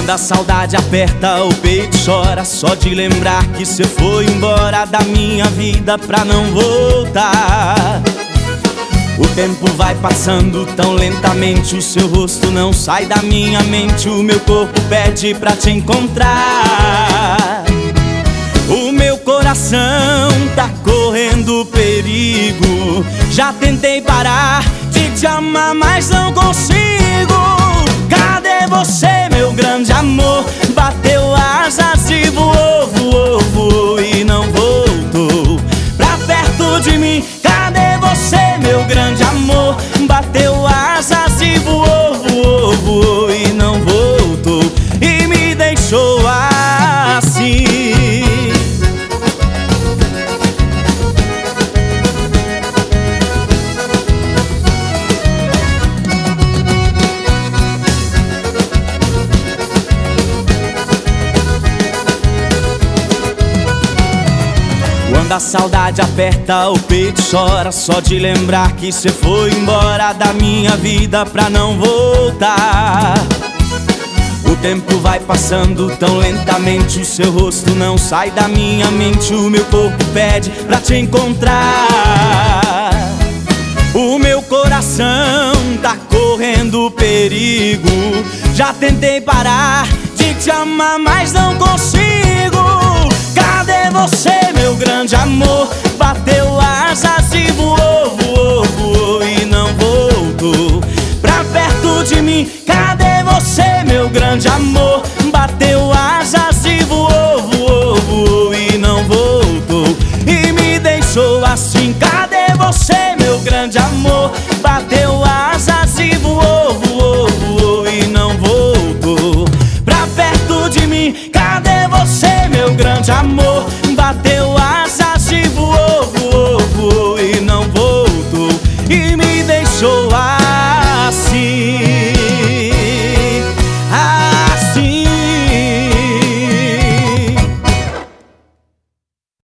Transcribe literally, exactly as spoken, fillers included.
Quando a saudade aperta o peito, chora só de lembrar que cê foi embora da minha vida pra não voltar. O tempo vai passando tão lentamente, o seu rosto não sai da minha mente, o meu corpo pede pra te encontrar. O meu coração tá correndo perigo, já tentei parar de te amar, mas não consigo. Cadê você, meu grande amor? Bateu asas e voou, voou, voou e não voltou pra perto de mim. Cadê você, meu grande amor? Bateu asas e voou, voou, voou e não voltou e me deixou assim. Quando a saudade aperta o peito, chora só de lembrar que cê foi embora da minha vida pra não voltar. O tempo vai passando tão lentamente, o seu rosto não sai da minha mente, o meu corpo pede pra te encontrar. O meu coração tá correndo perigo, já tentei parar de te amar, mas não consigo. Cadê você, meu grande amor? Bateu asas e voou, voou, voou e não voltou pra perto de mim. Cadê você, meu grande amor? Bateu asas e voou, voou, voou e não voltou e me deixou assim. Cadê você, meu grande amor? Bateu asas e voou, voou, voou e não voltou pra perto de mim. Cadê você, meu grande amor? Bateu asas e voou, voou, voou e não voltou e me deixou assim.